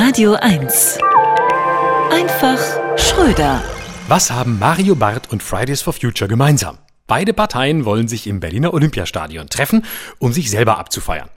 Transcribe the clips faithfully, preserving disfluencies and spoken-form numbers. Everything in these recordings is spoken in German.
Radio eins. Einfach Schröder. Was haben Mario Barth und Fridays for Future gemeinsam? Beide Parteien wollen sich im Berliner Olympiastadion treffen, um sich selber abzufeiern.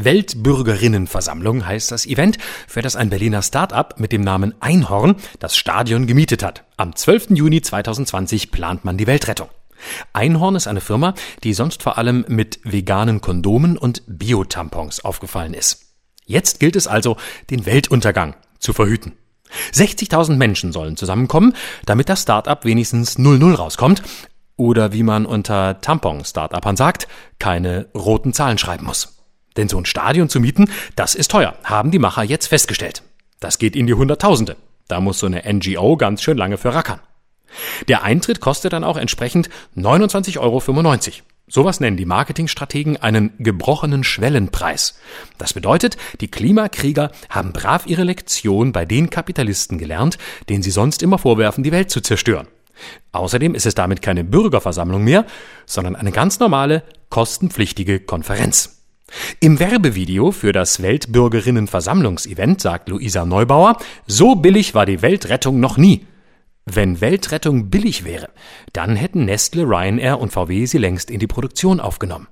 Weltbürgerinnenversammlung heißt das Event, für das ein Berliner Start-up mit dem Namen Einhorn das Stadion gemietet hat. Am zwölften Juni zweitausendzwanzig plant man die Weltrettung. Einhorn ist eine Firma, die sonst vor allem mit veganen Kondomen und Bio-Tampons aufgefallen ist. Jetzt gilt es also, den Weltuntergang zu verhüten. sechzigtausend Menschen sollen zusammenkommen, damit das Start-up wenigstens null null rauskommt oder wie man unter Tampon-Start-Upern sagt, keine roten Zahlen schreiben muss. Denn so ein Stadion zu mieten, das ist teuer, haben die Macher jetzt festgestellt. Das geht in die Hunderttausende. Da muss so eine N G O ganz schön lange für rackern. Der Eintritt kostet dann auch entsprechend neunundzwanzig Euro fünfundneunzig. Sowas nennen die Marketingstrategen einen gebrochenen Schwellenpreis. Das bedeutet, die Klimakrieger haben brav ihre Lektion bei den Kapitalisten gelernt, denen sie sonst immer vorwerfen, die Welt zu zerstören. Außerdem ist es damit keine Bürgerversammlung mehr, sondern eine ganz normale, kostenpflichtige Konferenz. Im Werbevideo für das Weltbürgerinnenversammlungsevent sagt Luisa Neubauer, so billig war die Weltrettung noch nie. Wenn Weltrettung billig wäre, dann hätten Nestle, Ryanair und V W sie längst in die Produktion aufgenommen.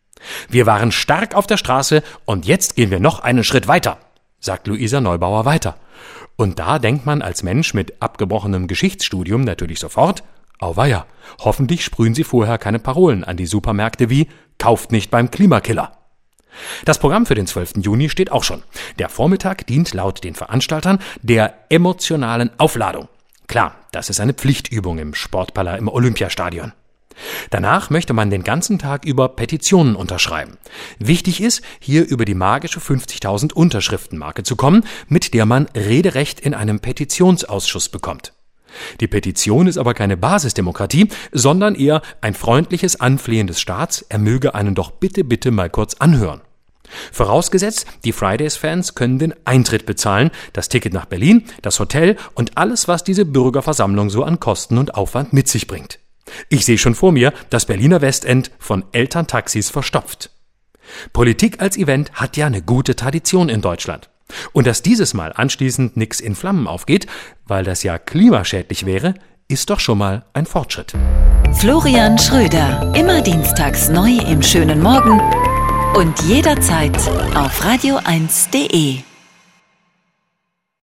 Wir waren stark auf der Straße und jetzt gehen wir noch einen Schritt weiter, sagt Luisa Neubauer weiter. Und da denkt man als Mensch mit abgebrochenem Geschichtsstudium natürlich sofort, auweia, hoffentlich sprühen sie vorher keine Parolen an die Supermärkte wie kauft nicht beim Klimakiller. Das Programm für den zwölften Juni steht auch schon. Der Vormittag dient laut den Veranstaltern der emotionalen Aufladung. Klar, das ist eine Pflichtübung im Sportpalast im Olympiastadion. Danach möchte man den ganzen Tag über Petitionen unterschreiben. Wichtig ist, hier über die magische fünfzigtausend Unterschriftenmarke zu kommen, mit der man Rederecht in einem Petitionsausschuss bekommt. Die Petition ist aber keine Basisdemokratie, sondern eher ein freundliches Anflehen des Staats, er möge einen doch bitte, bitte mal kurz anhören. Vorausgesetzt, die Fridays-Fans können den Eintritt bezahlen, das Ticket nach Berlin, das Hotel und alles, was diese Bürgerversammlung so an Kosten und Aufwand mit sich bringt. Ich sehe schon vor mir das Berliner Westend von Elterntaxis verstopft. Politik als Event hat ja eine gute Tradition in Deutschland. Und dass dieses Mal anschließend nix in Flammen aufgeht, weil das ja klimaschädlich wäre, ist doch schon mal ein Fortschritt. Florian Schröder, immer dienstags neu im schönen Morgen und jederzeit auf radio eins punkt de.